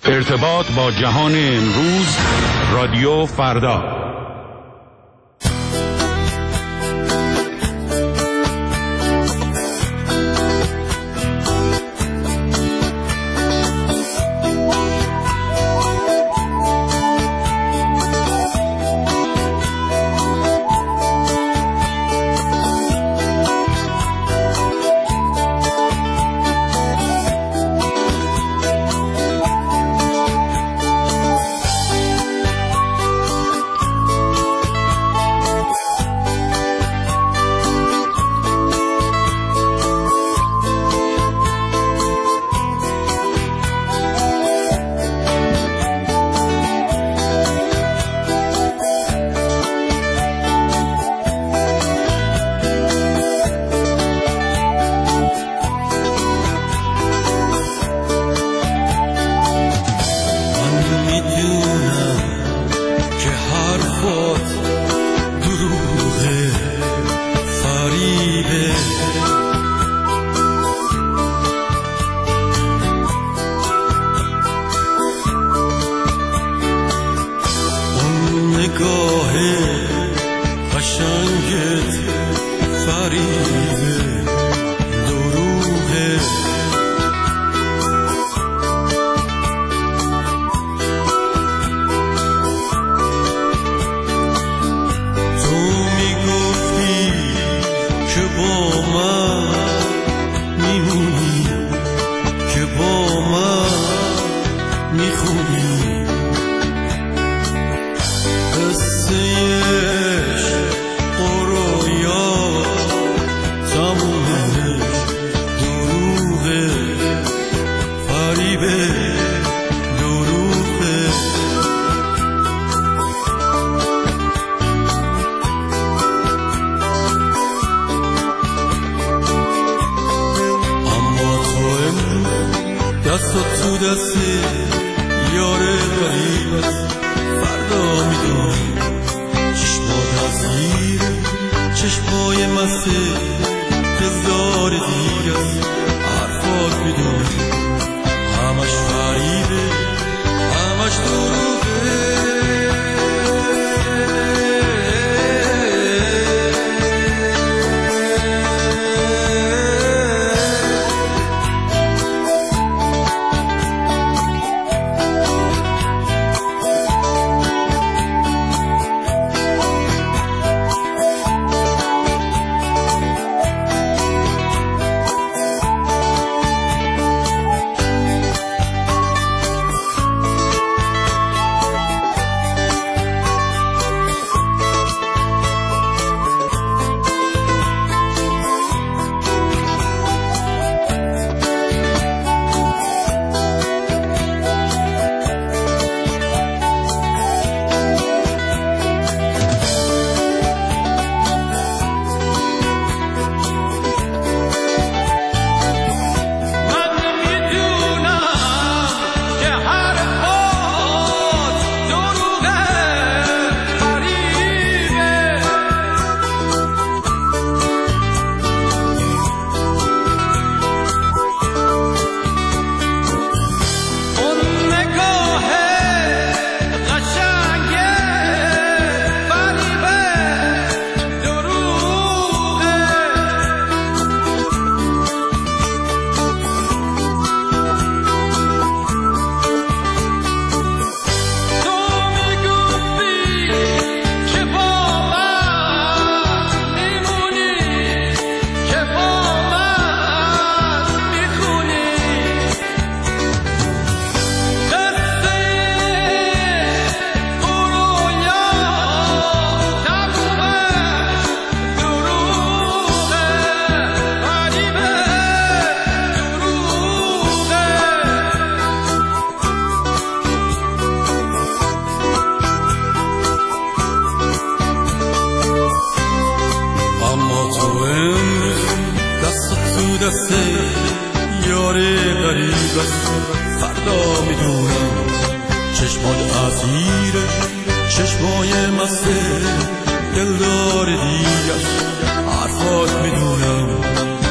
ارتباط با جهان امروز، رادیو فردا.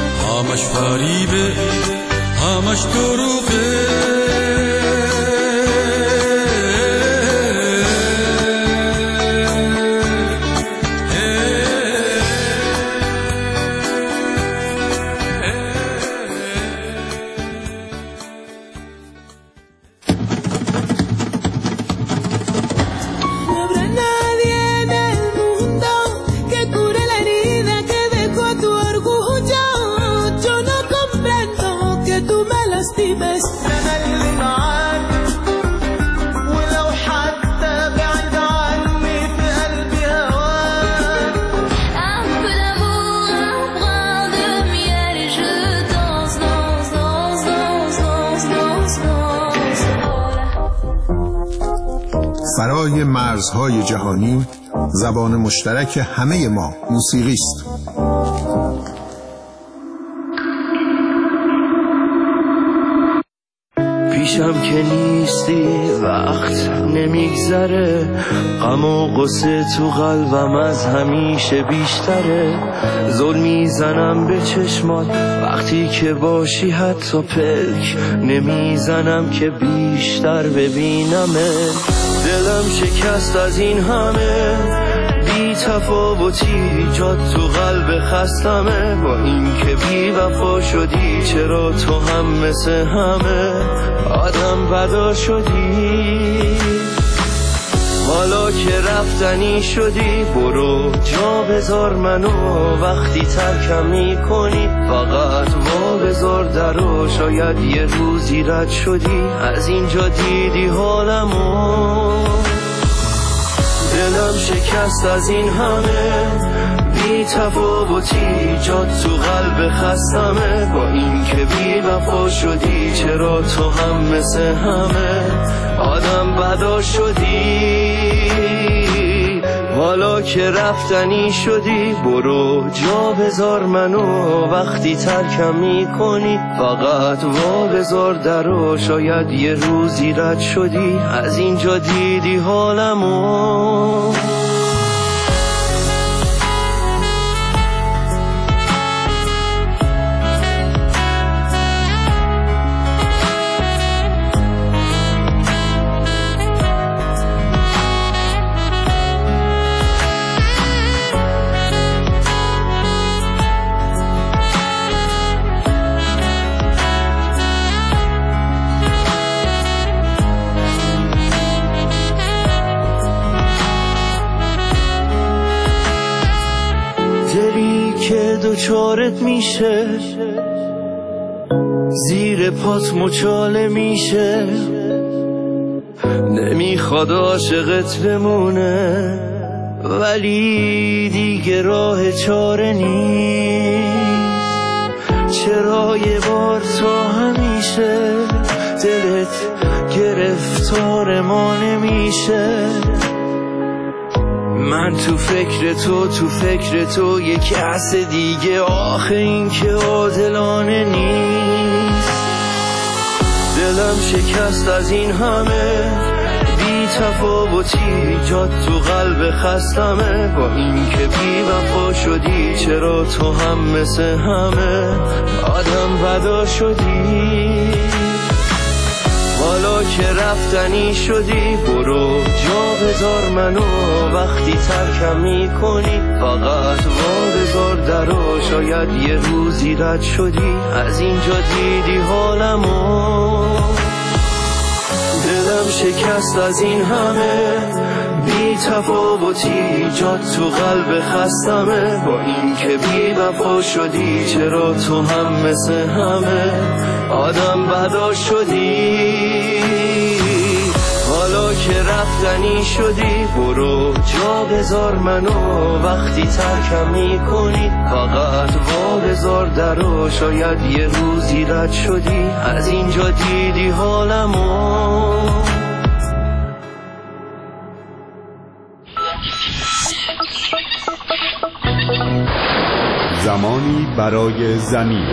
همش فریبه همش دروغه برای مرزهای جهانی زبان مشترک همه ما موسیقی است. پیشم که نیستی وقت نمیگذره، غم و غصه تو قلبم از همیشه بیشتره. زل میزنم به چشمات وقتی که باشی، حتی پلک نمیزنم که بیشتر ببینمه. دلم شکست از این همه بی تفاوتی، جات تو قلب خستمه. با این که بی وفا شدی، چرا تو هم مثل همه آدم بدا شدی؟ حالا که رفتنی شدی، برو جا بذار منو. وقتی ترکم میکنی فقط وا بذار درو. شاید یه روزی رد شدی، از اینجا دیدی حالمو. دلم شکست از این همه بی تفاوتی، جات تو قلب خستمه. با این که بی وفا شدی، چرا تو هم مثل همه آدم بدا شدی؟ حالا که رفتنی شدی، برو جا بذار منو. وقتی ترکم میکنی فقط وا بذار درو. شاید یه روزی رد شدی، از اینجا دیدی حالمو. دوچارت میشه، زیر پات مچاله میشه. نمیخواد عاشقت بمونه، ولی دیگه راه چاره نیست. چرا یه بار تا همیشه دلت گرفتار ما نمیشه؟ من تو فکر تو یه کس دیگه، آخه این که عادلانه نیست. دلم شکست از این همه بی تفاوتی، جات تو قلب خستمه. با این که بی وفا شدی، چرا تو هم مثل همه آدم بدا شدی؟ حالا که رفتنی شدی، برو جا بذار منو. وقتی ترکم میکنی فقط وا بذار درو. شاید یه روزی رد شدی، از اینجا دیدی حالمو. دلم شکست از این همه بی تفاوتی، جات تو قلب خستمه. با این که بی وفا شدی، چرا تو هم مثل همه آدم بدا شدی؟ حالا که رفتنی شدی، برو جا بذار منو. وقتی ترکم میکنی فقط وا بذار درو. شاید یه روزی رد شدی، از اینجا دیدی حالمو. زمانی برای زمین.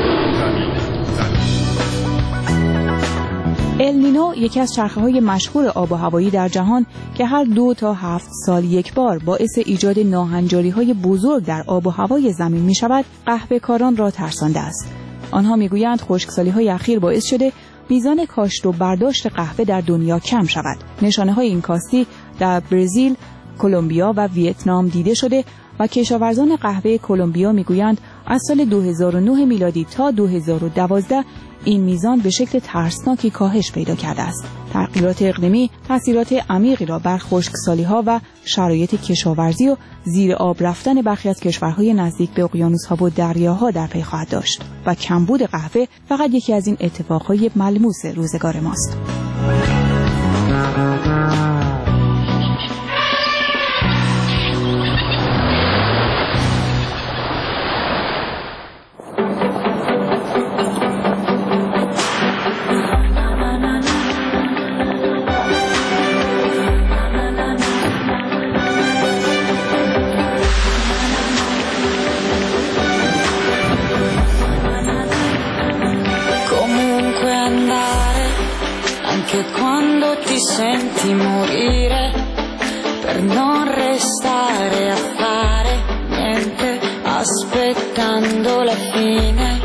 النینو یکی از چرخه‌های مشهور آب و هوایی در جهان که هر 2 تا 7 سال یک بار باعث ایجاد ناهنجاری‌های بزرگ در آب و هوای زمین می‌شود، قهوه‌کاران را ترسانده است. آنها می‌گویند خشکسالی‌های اخیر باعث شده میزان کاشت و برداشت قهوه در دنیا کم شود. نشانه‌های این کاستی در برزیل، کلمبیا و ویتنام دیده شده و کشاورزان قهوه کلمبیا میگویند از سال 2009 میلادی تا 2012 این میزان به شکل ترسناکی کاهش پیدا کرده است. تغییرات اقلیمی تأثیرات عمیقی را بر خشکسالی‌ها و شرایط کشاورزی و زیر آب رفتن برخی از کشورهای نزدیک به اقیانوس‌ها و دریاها در پی خواهد داشت و کمبود قهوه فقط یکی از این اتفاقهای ملموس روزگار ماست. anche quando ti senti morire, per non restare a fare niente, aspettando la fine.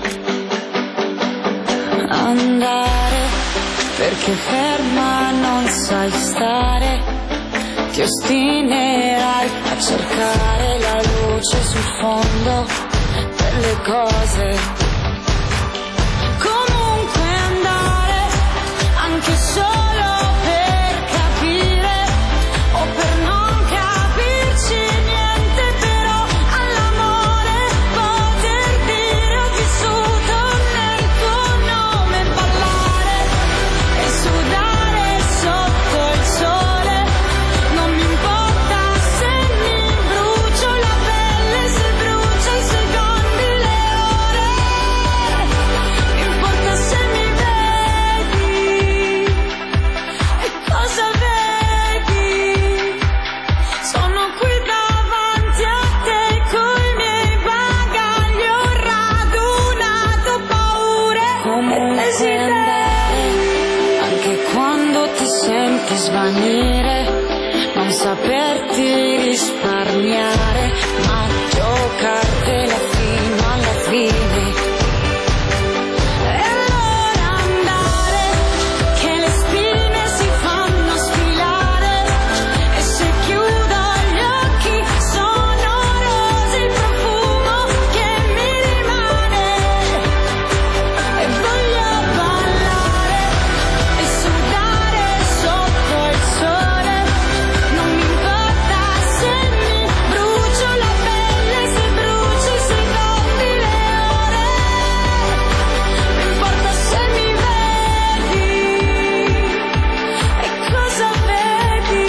Andare, perché ferma non sai stare, ti ostinerai a cercare la luce sul fondo delle cose. Comunque andare, anche solo per capire o per non capirci niente, però all'amore poter dire ho vissuto nel tuo nome, ballare e sudare sotto il sole, non mi importa se mi brucio la pelle, se brucia i secondi, le ore, mi importa se mi vedi e cosa vedi. Sono qui davanti a te coi miei bagagli, ho radunato paure e desideri, anche quando ti senti svanire, non saperti risparmiare, ma giocartela fino alla fine. E allora andare, che le spine si fanno sfilare, e se chiudo gli occhi sono rose il profumo che mi rimane, e voglio ballare e sudare sotto il sole, non mi importa se mi brucio la pelle, se brucio i secondi, le ore, mi importa se mi vedi e cosa vedi.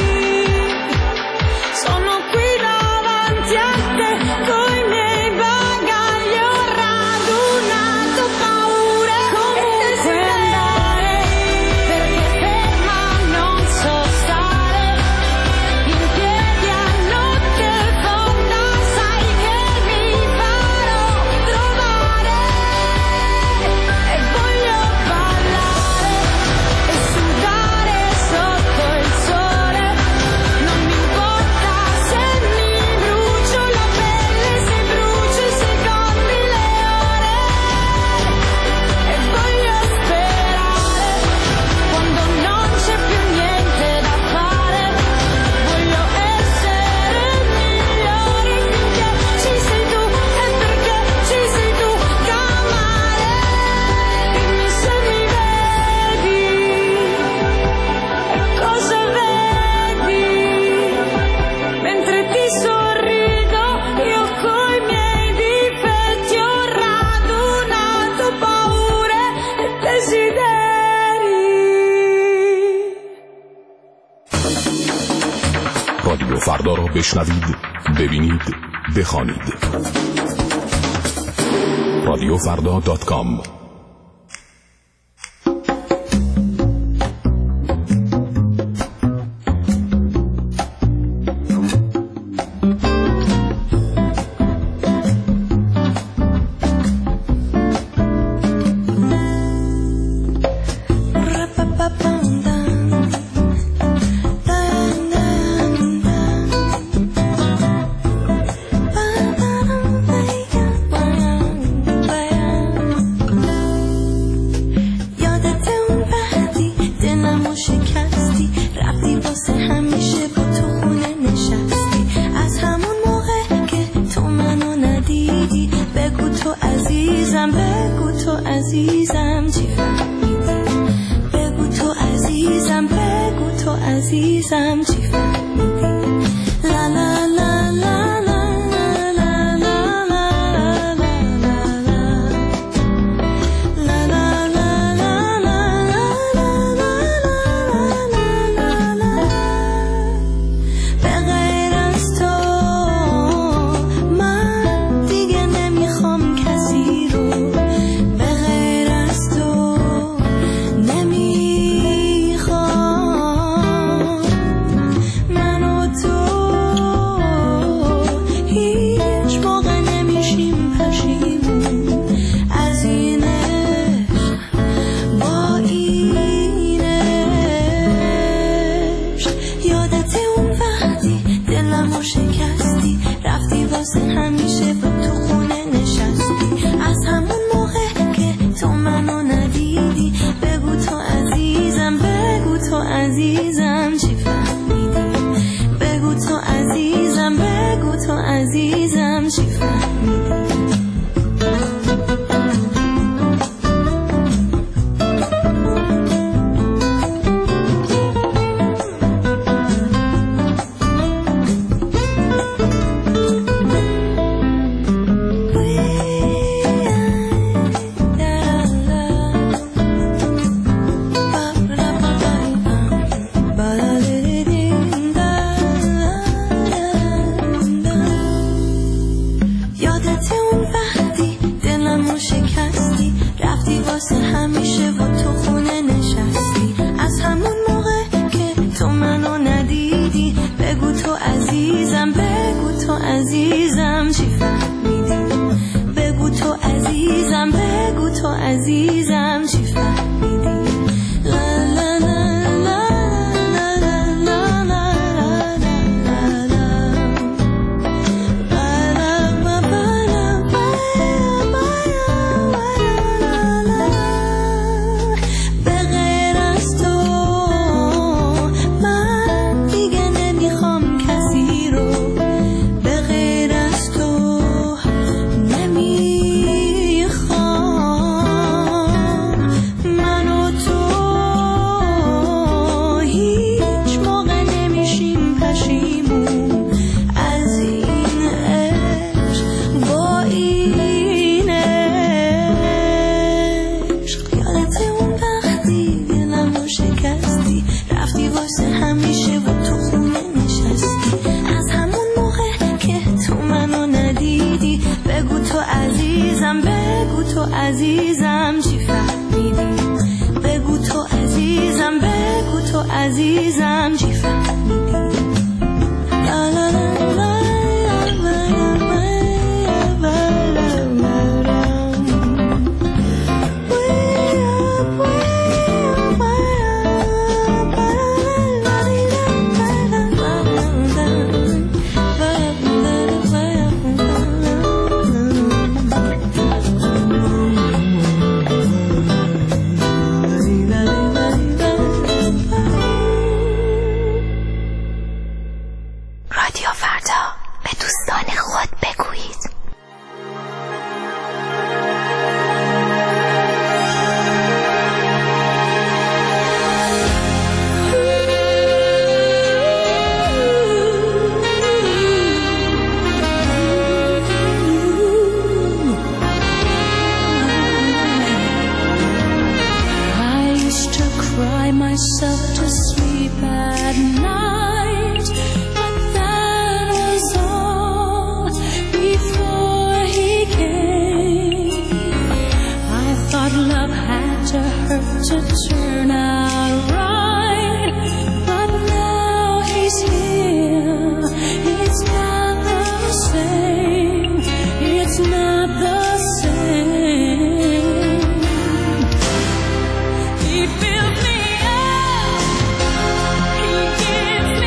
Sono qui davanti a te coi miei bagagli, ho radunato paure comunque andare, perché ferma non so stare, in piedi a notte fonda, sai che mi farò trovare, e voglio ballare e sudare sotto il sole, non mi importa se mi brucio la pelle, se brucio i secondi, le ore, e voglio sperare quando non c'è più niente da fare, voglio essere migliore finché ci sei tu, e perché ci sei tu, camare, dimmi se mi vedi e cosa vedi, mentre ti sorrido io coi miei difetti ho radunato paure e desideri. رادیو فردا را بشنوید، ببینید، بخوانید. radiofrda.com عزیزم چی فهمیدی؟ بگو تو عزیزم، بگو تو عزیزم چی فهمیدی؟ لا لا لا لا لا لا لا به غیر از تو من دیگه نمیخوام کسی رو، به غیر از تو نمیخوام من و تو عزیزم چی فهمیدی بگو تو عزیزم بگو تو عزیزم چی فهمیدی عزیزم چی فهمیدی بگو تو عزیزم بگو تو عزیزم چی فهمیدی لا لا لا لا لا لا به غیر از تو من دیگه نمیخوام کسی رو بگو تو عزیزم چی فهمیدی بگو تو عزیزم بگو تو عزیزم چی فهمیدی لا لا لا لا myself to sleep at night, but that was all before he came. I thought love had to hurt to turn out right, but now he's here. It's not the same. It's not the same. He fills me up. He gives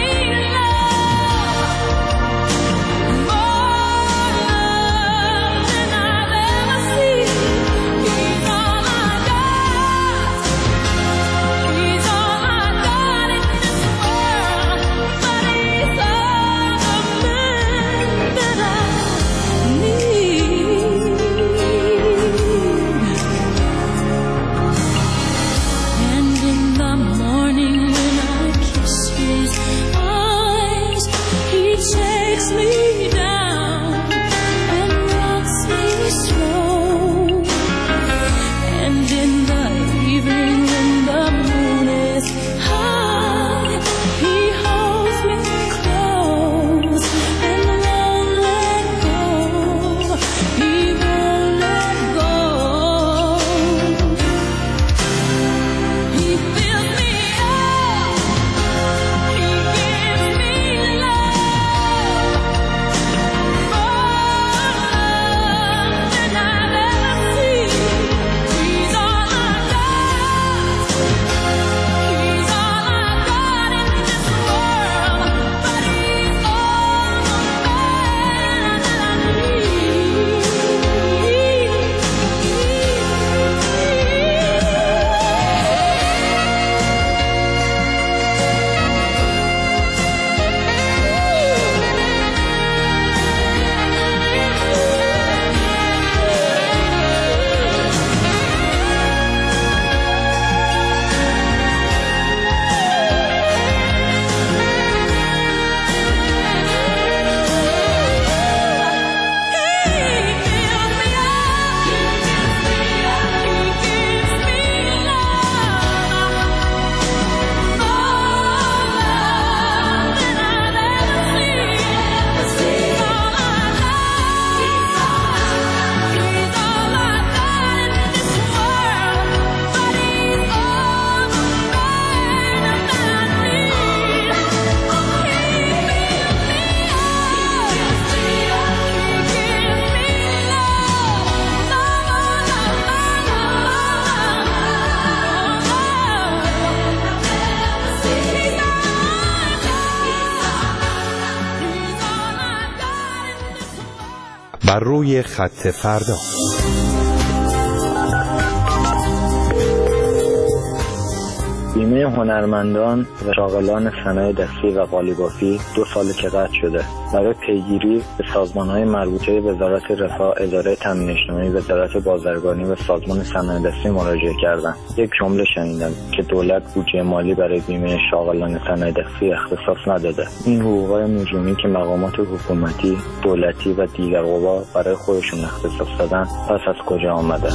بر روی خط فردا. بیمه هنرمندان و شاغلان صنایع دستی و قالیبافی 2 سال که قطع شده. برای پیگیری به سازمان‌های مربوطه وزارت رفاه، اداره تامین اجتماعی، وزارت بازرگانی و سازمان صنایع دستی مراجعه کردم. یک جمله شنیدم که دولت بودجه مالی برای بیمه شاغلان صنایع دستی اختصاص نداده. این حقوق‌های نجومی که مقامات حکومتی، دولتی و دیگر قوا برای خودشون اختصاص دادن پس از کجا آمده؟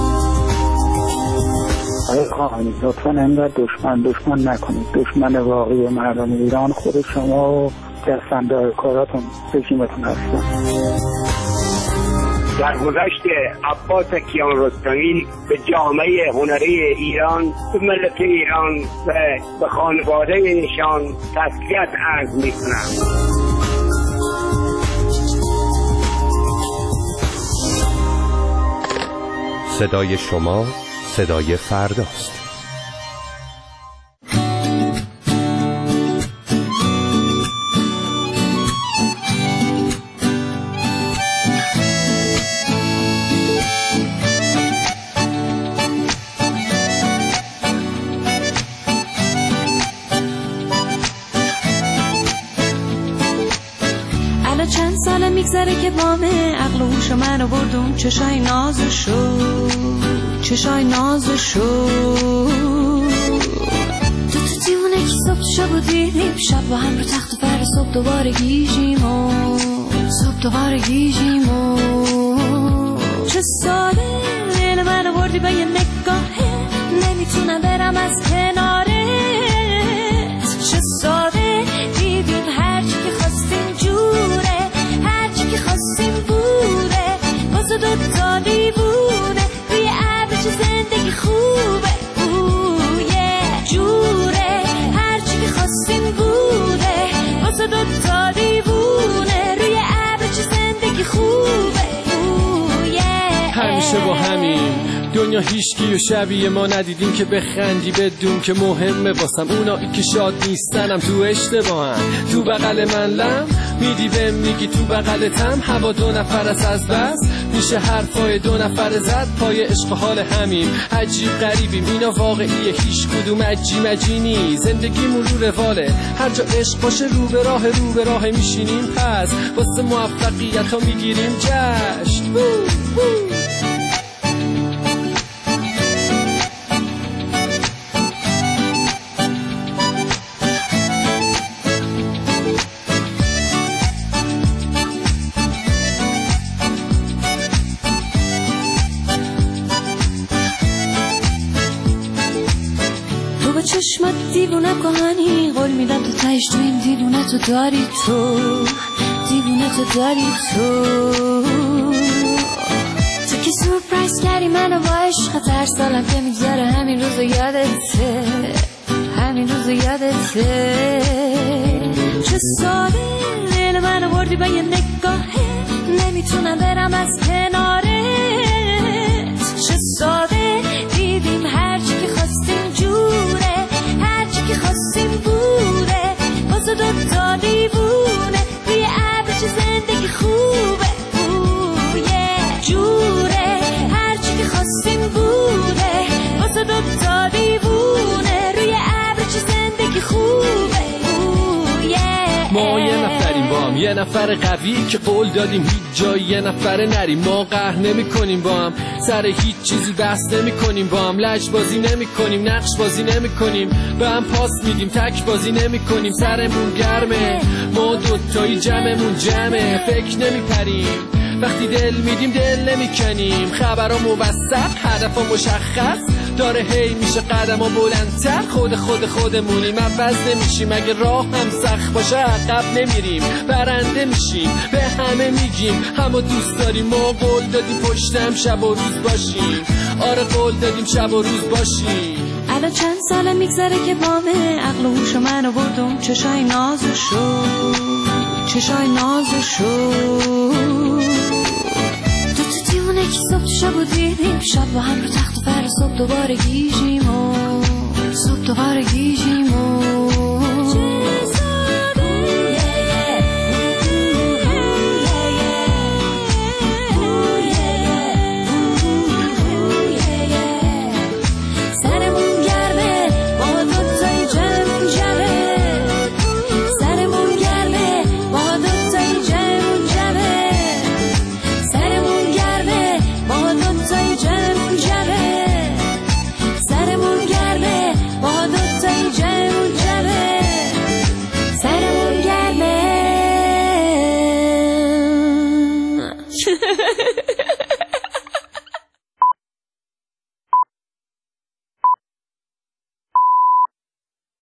آقای خواهانی لطفاً اینقدر دشمن نکنید. دشمن واقعی مردم ایران خود شما و دستنده کاراتون رژیمتون هستن. در گذشت عباس کیانرستمی به جامعه هنری ایران، به ملت ایران و به خانواده ایشان تسلیت عرض می‌کنم. صدای شما صدای فرداست. الان چند ساله میگذره که بامه عقل و هوش منو بردون چشای نازشو تو دیونه که صبح شب و دیدیم شب با هم رو تخت و فر صبح دوباره گیجیم چه ساله دل منو بردی به یه نگاهه نمیتونم برم از کنارت چه ساده دیدیم هرچی که خواستیم جوره هرچی که خواستیم بوده واسه دوتا دیوونه روی ابر چه زندگی خوبه جوره هرچی که خواستیم بوده واسه دوتا دیوونه روی ابر چه زندگی خوبه همیشه با همین دنیا هیچکی و شبیه ما ندیدیم که بخندی بدون که مهمه واسم اونایی که شاد نیستنم تو اشتباهن تو بغل من لم میدی بهم میگی تو بغلتم هوا 2 نفر از بس میشه حرفای 2 نفر زد پای عشق حال همین عجیب غریبیم اینا واقعیه هیچ کدوم عجی نی زندگیمون رو رواله هر جا عشق باشه رو به راه میشینیم پس واسه موفقیت ها میگیریم جشن چشمت دیوونه کهانی قول میدم تو تایش تو این دیوونه تو داری تو که سورپرایز کردی منو با عشق هر سالم که میگذره همین روزو یادته چه ساده دل منو بردی به یه نگاهه نمیتونم برم از کنارت چه ساده دیدیم هرچی که خواستیم جوره هرچی که خواستیم بوده واسه دوتا دیوونه روی ابر چه زندگی خوبه جوره هرچی که خواستیم بوده واسه دوتا دیوونه روی ابر چه زندگی خوبه ما یه نفریم با هم یه نفر قوی که قول دادیم هیچ جایی یه نفر نریم ما قهر نمی کنیم با هم سر هیچ چیزی بحث نمی کنیم با هم لج بازی نمی کنیم نقش بازی نمی کنیم به هم پاس میدیم تک بازی نمی کنیم سرمون گرمه ما دوتایی جمعمون جمعه فکر نمی پریم وقتی دل میدیم دل نمی کنیم خبرها موثق هدفها مشخص داره هی میشه قدم ها بلندتر خودمونیم عوض نمیشیم اگه راه هم سخت باشه عقب نمیریم برنده میشیم به همه میگیم همه دوست داریم ما قول دادیم پشتم شب و روز باشیم آره قول دادیم شب و روز باشیم الان چند ساله میگذره که بامه عقل و هوش منو بردم چشای نازشو تو دیوونه که صبح شب و دیدیم شب با هم رو تخت و فر صبح دوباره گیجیم